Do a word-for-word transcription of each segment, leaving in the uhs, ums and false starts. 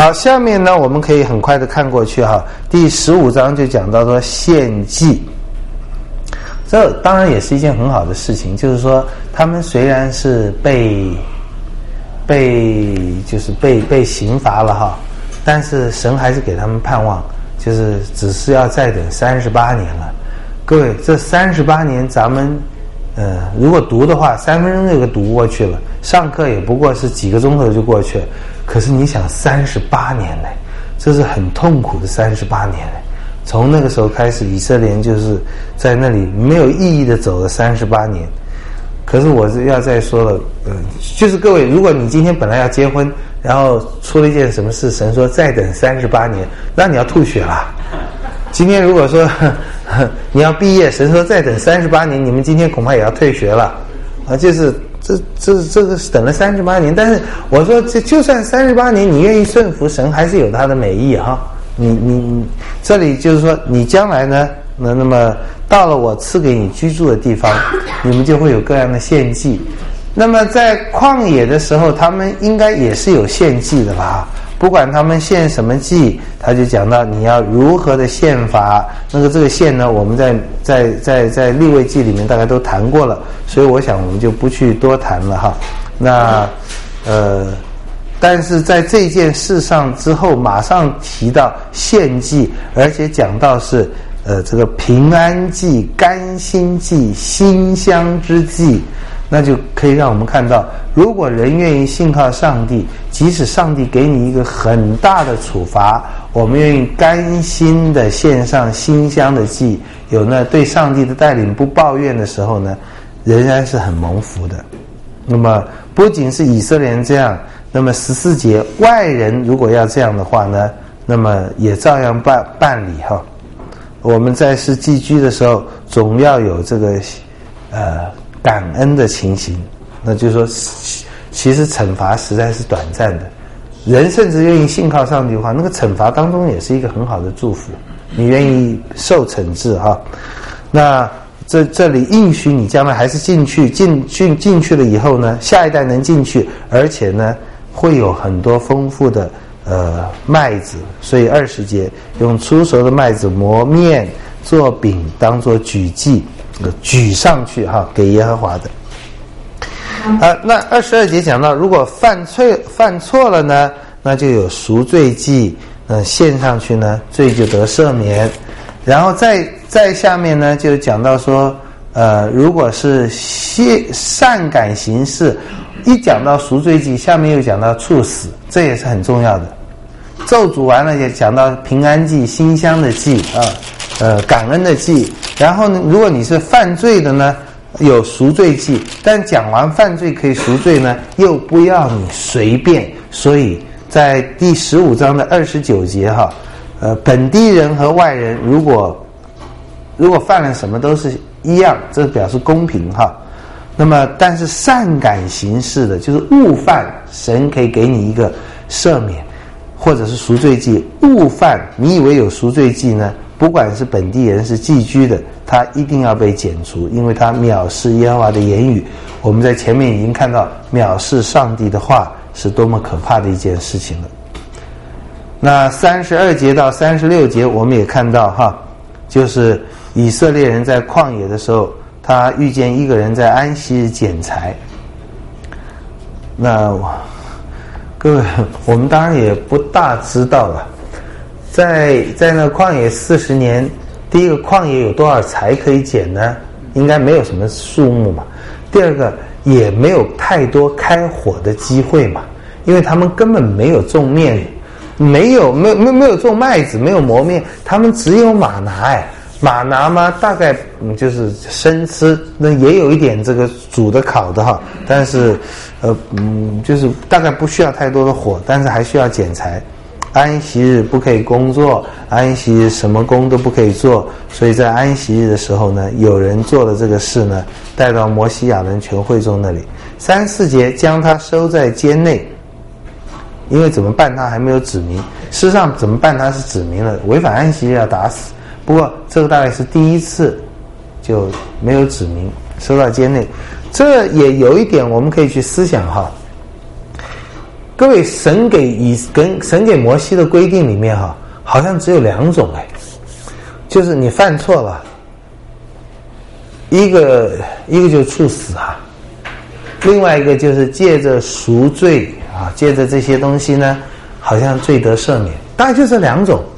好，下面呢我们可以很快的看过去哈，第十五章就讲到说献祭。这当然也是一件很好的事情，就是说他们虽然是被被就是被被刑罚了哈，但是神还是给他们盼望，就是只是要再等三十八年了。各位，这三十八年咱们呃如果读的话，三分钟就给读过去了，上课也不过是几个钟头就过去了。可是你想三十八年嘞，这是很痛苦的三十八年嘞。从那个时候开始，以色列人就是在那里没有意义的走了三十八年。可是我是要再说了，呃，就是各位，如果你今天本来要结婚，然后出了一件什么事，神说再等三十八年，那你要吐血了。今天如果说呵呵你要毕业，神说再等三十八年，你们今天恐怕也要退学了啊！就是这这这个等了三十八年，但是我说这就算三十八年，你愿意顺服神，还是有他的美意哈。你你你这里就是说，你将来呢，那那么到了我赐给你居住的地方，你们就会有各样的献祭。那么在旷野的时候，他们应该也是有献祭的吧？不管他们献什么祭，他就讲到你要如何的献法。那个这个献呢，我们在在在在利未记里面大概都谈过了，所以我想我们就不去多谈了哈。那呃。但是在这件事上之后，马上提到献祭，而且讲到是呃这个平安祭、甘心祭、馨香之祭，那就可以让我们看到，如果人愿意信靠上帝，即使上帝给你一个很大的处罚，我们愿意甘心的献上馨香的祭，有那对上帝的带领不抱怨的时候呢，仍然是很蒙福的。那么不仅是以色列人这样，那么十四节外人如果要这样的话呢，那么也照样办办理哈。我们在世寄居的时候，总要有这个呃感恩的情形。那就是说，其实惩罚实在是短暂的。人甚至愿意信靠上帝的话，那个惩罚当中也是一个很好的祝福。你愿意受惩治哈，那。这这里应许你将来还是进去，进进进去了以后呢，下一代能进去，而且呢会有很多丰富的呃麦子，所以二十节用初熟的麦子磨面做饼，当作举祭，举上去哈，给耶和华的。啊，那二十二节讲到，如果犯错犯错了呢，那就有赎罪祭，呃，献上去呢，罪就得赦免。然后再再下面呢，就讲到说，呃，如果是善感行事，一讲到赎罪祭，下面又讲到处死，这也是很重要的。咒诅完了也讲到平安祭、馨香的祭啊，呃，感恩的祭。然后呢，如果你是犯罪的呢，有赎罪祭，但讲完犯罪可以赎罪呢，又不要你随便。所以在第十五章的二十九节哈。呃，本地人和外人如果如果犯了什么都是一样，这表示公平哈。那么，但是善感行事的，就是误犯，神可以给你一个赦免，或者是赎罪祭。误犯，你以为有赎罪祭呢？不管是本地人是寄居的，他一定要被剪除，因为他藐视耶和华的言语。我们在前面已经看到，藐视上帝的话是多么可怕的一件事情了。那三十二节到三十六节我们也看到哈，就是以色列人在旷野的时候，他遇见一个人在安息日捡柴。那各位，我们当然也不大知道了，在在那旷野四十年，第一个旷野有多少柴可以捡呢？应该没有什么树木嘛。第二个也没有太多开火的机会嘛，因为他们根本没有种面。没有没有没有没有种麦子，没有磨面，他们只有玛拿哎，玛拿嘛，大概嗯就是生吃，那也有一点这个煮的烤的哈，但是呃嗯就是大概不需要太多的火，但是还需要捡柴。安息日不可以工作，安息日什么工都不可以做，所以在安息日的时候呢，有人做了这个事呢，带到摩西亚人全会众那里，三四节将他收在监内。因为怎么办他还没有指明，事实上怎么办他是指明了，违反安息日要打死。不过这个大概是第一次就没有指明，收到监内。这也有一点我们可以去思想哈， 各位，神给以跟神给摩西的规定里面哈，好像只有两种哎，就是你犯错了，一个一个就处死啊，另外一个就是借着赎罪啊，借着这些东西呢，好像罪得赦免，大概就这两种。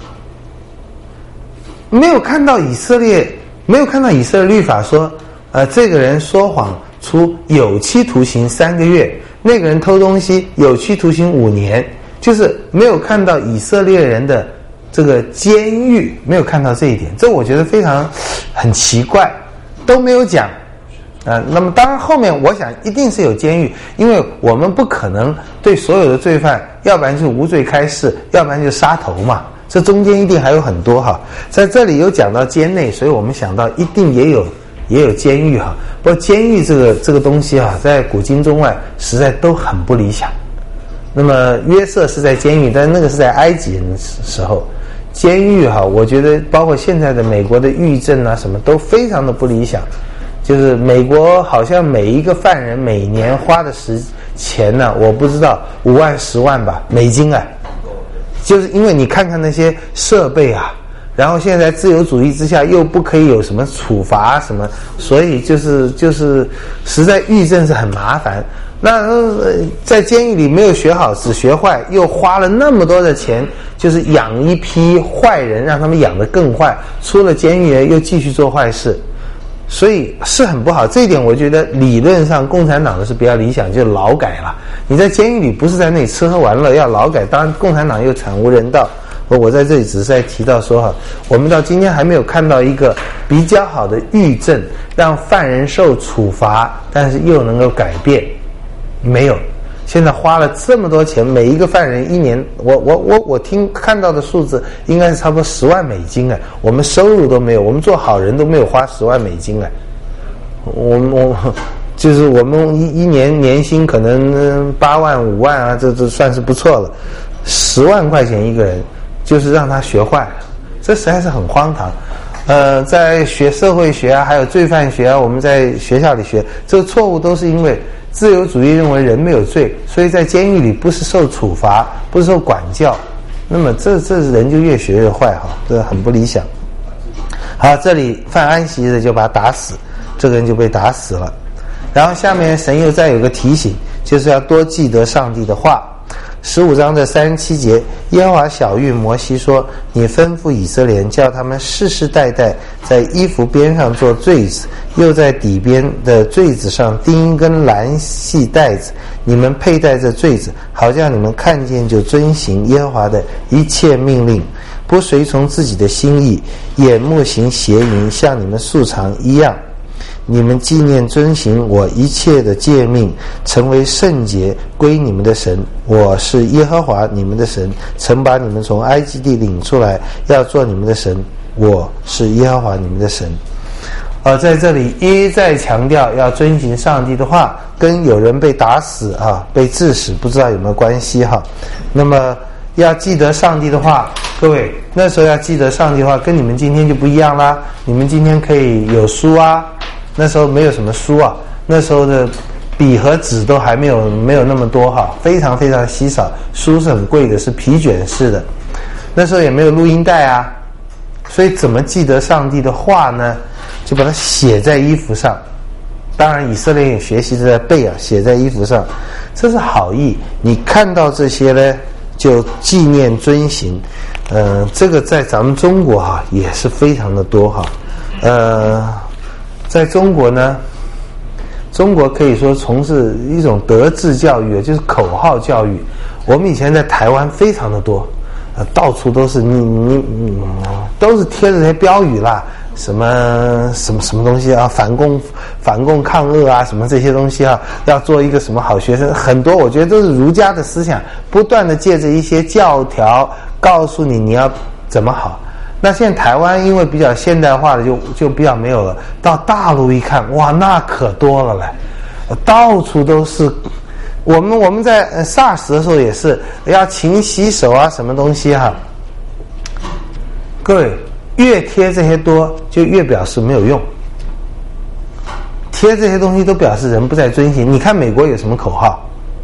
没有看到以色列，没有看到以色列律法说，呃，这个人说谎处有期徒刑三个月。那个人偷东西有期徒刑五年，就是没有看到以色列人的这个监狱，没有看到这一点，这我觉得非常很奇怪，都没有讲啊。那么当然后面我想一定是有监狱，因为我们不可能对所有的罪犯，要不然就无罪开释，要不然就杀头嘛，这中间一定还有很多哈。在这里有讲到监内，所以我们想到一定也有也有监狱哈。不过监狱这个这个东西啊，在古今中外实在都很不理想。那么约瑟是在监狱，但那个是在埃及人的时候，监狱哈，我觉得包括现在的美国的狱政啊，什么都非常的不理想。就是美国好像每一个犯人每年花的时钱呢，我不知道五万十万吧美金啊，就是因为你看看那些设备啊。然后现在自由主义之下又不可以有什么处罚什么，所以就是就是实在狱政是很麻烦。那、呃、在监狱里没有学好只学坏，又花了那么多的钱，就是养一批坏人，让他们养得更坏，出了监狱又继续做坏事，所以是很不好。这一点我觉得理论上共产党的是比较理想，就劳改了。你在监狱里不是在那里吃喝玩乐，要劳改，当然共产党又惨无人道。我在这里只是在提到说哈，我们到今天还没有看到一个比较好的狱政，让犯人受处罚，但是又能够改变，没有。现在花了这么多钱，每一个犯人一年，我我我我听看到的数字应该是差不多十万美金哎，我们收入都没有，我们做好人都没有花十万美金哎，我我就是我们一一年年薪可能八万五万啊，这这算是不错了，十万块钱一个人。就是让他学坏了，这实在是很荒唐。呃，在学社会学啊，还有罪犯学啊，我们在学校里学，这个错误都是因为自由主义认为人没有罪，所以在监狱里不是受处罚，不是受管教，那么这这人就越学越坏哈，这很不理想。好，这里犯安息日就把他打死，这个人就被打死了。然后下面神又再有个提醒，就是要多记得上帝的话。十五章的三十七节，耶和华晓谕摩西说：“你吩咐以色列人，叫他们世世代代在衣服边上做坠子，又在底边的坠子上钉一根蓝细带子。你们佩戴这坠子，好叫你们看见就遵行耶和华的一切命令，不随从自己的心意，眼目行邪淫，像你们素常一样。你们纪念遵行我一切的诫命，成为圣洁，归你们的神。我是耶和华你们的神，曾把你们从埃及地领出来，要做你们的神。我是耶和华你们的神。”呃，在这里一再强调要遵行上帝的话，跟有人被打死啊、被致死不知道有没有关系哈。那么要记得上帝的话，各位那时候要记得上帝的话，跟你们今天就不一样啦。你们今天可以有书啊，那时候没有什么书啊，那时候的笔和纸都还没有没有那么多哈，非常非常稀少，书是很贵的，是皮卷式的。那时候也没有录音带啊，所以怎么记得上帝的话呢？就把它写在衣服上。当然以色列人学习是在背啊，写在衣服上，这是好意。你看到这些呢，就纪念遵行。呃，这个在咱们中国哈、啊、也是非常的多哈。呃，在中国呢，中国可以说从事一种德智教育，就是口号教育。我们以前在台湾非常的多，呃，到处都是你你你都是贴着这些标语啦。什么什么什么东西啊，反共反共抗俄啊，什么这些东西啊，要做一个什么好学生，很多我觉得都是儒家的思想，不断的借着一些教条告诉你你要怎么好。那现在台湾因为比较现代化的就就比较没有了，到大陆一看，哇，那可多了嘞，到处都是。我们我们在 SARS 的时候也是要勤洗手啊，什么东西哈、啊，各位。越贴这些多，就越表示没有用。贴这些东西都表示人不再遵行。你看美国有什么口号？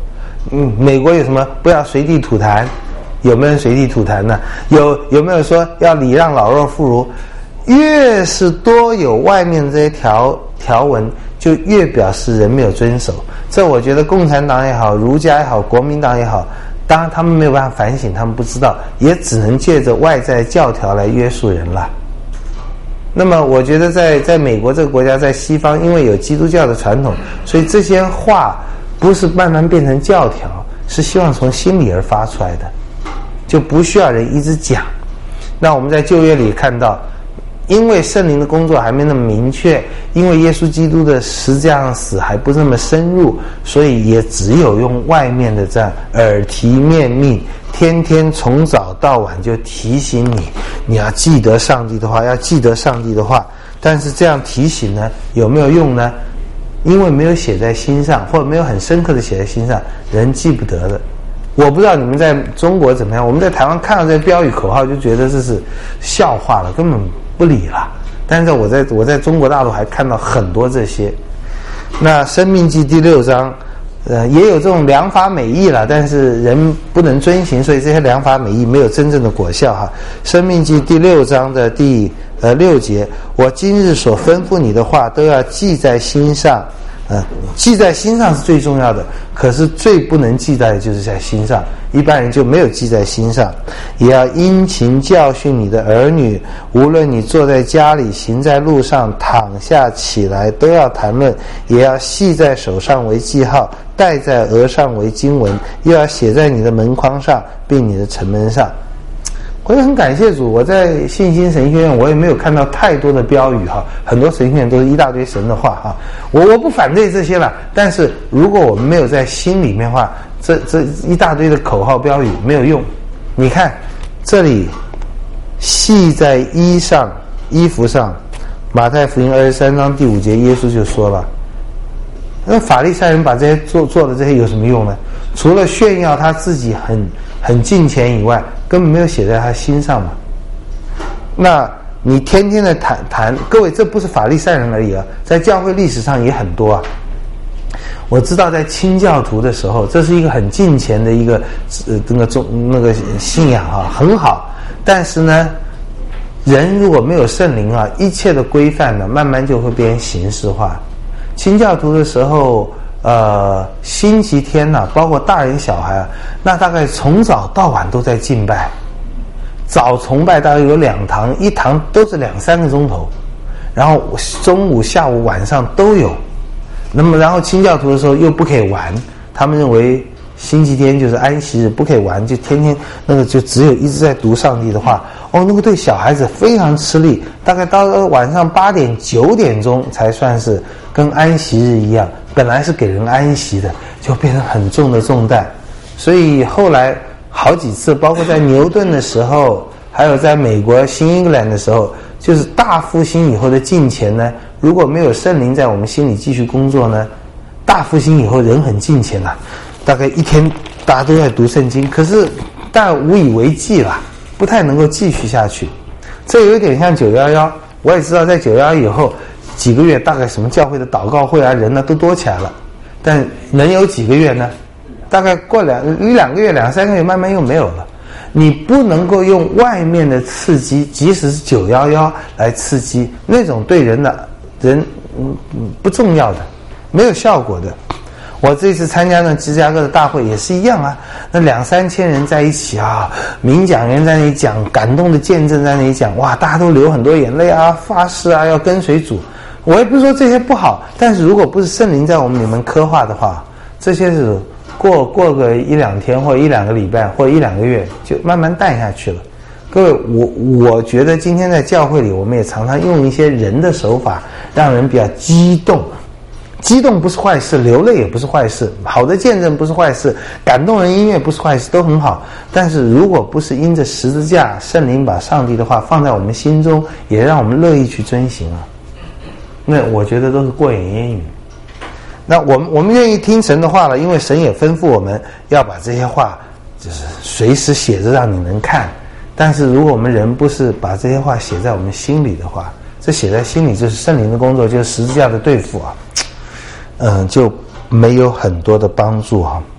嗯，美国有什么不要随地吐痰？有没有人随地吐痰呢？有有没有说要礼让老弱妇孺？越是多有外面这些条条文，就越表示人没有遵守。这我觉得共产党也好，儒家也好，国民党也好，当然他们没有办法反省，他们不知道，也只能借着外在教条来约束人了。那么我觉得在在美国这个国家，在西方，因为有基督教的传统，所以这些话不是慢慢变成教条，是希望从心里而发出来的，就不需要人一直讲。那我们在旧约里看到，因为圣灵的工作还没那么明确，因为耶稣基督的十字架上死还不是那么深入，所以也只有用外面的这样耳提面命，天天从早到晚就提醒你，你要记得上帝的话，要记得上帝的话。但是这样提醒呢，有没有用呢？因为没有写在心上，或者没有很深刻的写在心上，人记不得的。我不知道你们在中国怎么样，我们在台湾看到这些标语口号就觉得这是笑话了，根本不理了。但是我在我在中国大陆还看到很多这些。那《申命记》第六章，呃，也有这种良法美意了，但是人不能遵行，所以这些良法美意没有真正的果效哈。《申命记》第六章的第呃六节，我今日所吩咐你的话，都要记在心上。呃，记在心上是最重要的，可是最不能记在的就是在心上，一般人就没有记在心上。也要殷勤教训你的儿女，无论你坐在家里，行在路上，躺下起来，都要谈论，也要系在手上为记号，戴在额上为经文，又要写在你的门框上，并你的城门上。我也很感谢主，我在信心神学院我也没有看到太多的标语哈，很多神学院都是一大堆神的话哈。我我不反对这些了，但是如果我们没有在心里面的话，这这一大堆的口号标语没有用。你看这里系在衣上衣服上，马太福音二十三章第五节，耶稣就说了，那法利赛人把这些做做的这些有什么用呢？除了炫耀他自己很很敬虔以外，根本没有写在他心上嘛。那你天天的谈谈，各位，这不是法利赛人而已啊，在教会历史上也很多啊。我知道在清教徒的时候，这是一个很敬虔的一个呃那个宗那个信仰啊，很好。但是呢，人如果没有圣灵啊，一切的规范呢，慢慢就会变形式化。清教徒的时候，呃，星期天呐、啊，包括大人小孩啊，那大概从早到晚都在敬拜。早崇拜大概有两堂，一堂都是两三个钟头，然后中午、下午、晚上都有。那么，然后清教徒的时候又不可以玩，他们认为星期天就是安息日，不可以玩，就天天那个就只有一直在读上帝的话。哦，那个对小孩子非常吃力，大概到了晚上八点、九点钟才算是跟安息日一样。本来是给人安息的，就变成很重的重担。所以后来好几次，包括在牛顿的时候，还有在美国新英格兰的时候，就是大复兴以后的敬虔呢，如果没有圣灵在我们心里继续工作呢，大复兴以后人很敬虔了，大概一天大家都在读圣经，可是但无以为继了，不太能够继续下去。这有点像九一一，我也知道在九一一以后几个月，大概什么教会的祷告会啊，人呢都多起来了，但能有几个月呢？大概过两一两个月、两三个月，慢慢又没有了。你不能够用外面的刺激，即使是九一一来刺激，那种对人的人嗯不重要的，没有效果的。我这次参加那芝加哥的大会也是一样啊，那两三千人在一起啊，名讲员在那里讲，感动的见证在那里讲，哇，大家都流很多眼泪啊，发誓啊，要跟随主。我也不是说这些不好，但是如果不是圣灵在我们里面刻画的话，这些是过过个一两天或一两个礼拜或一两个月就慢慢淡下去了。各位，我我觉得今天在教会里，我们也常常用一些人的手法，让人比较激动。激动不是坏事，流泪也不是坏事，好的见证不是坏事，感动人音乐不是坏事，都很好。但是如果不是因着十字架，圣灵把上帝的话放在我们心中，也让我们乐意去遵行啊，那我觉得都是过眼烟云。那我们我们愿意听神的话了，因为神也吩咐我们要把这些话就是随时写着让你能看。但是如果我们人不是把这些话写在我们心里的话，这写在心里就是圣灵的工作，就是十字架的对付啊，嗯，就没有很多的帮助啊。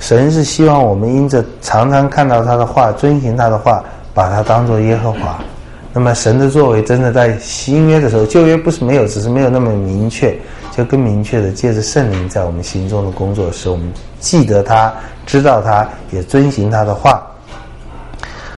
神是希望我们因着常常看到他的话，遵行他的话，把他当作耶和华。那么神的作为真的在新约的时候，旧约不是没有，只是没有那么明确，就更明确的借着圣灵在我们心中的工作，使我们记得他，知道他，也遵行他的话。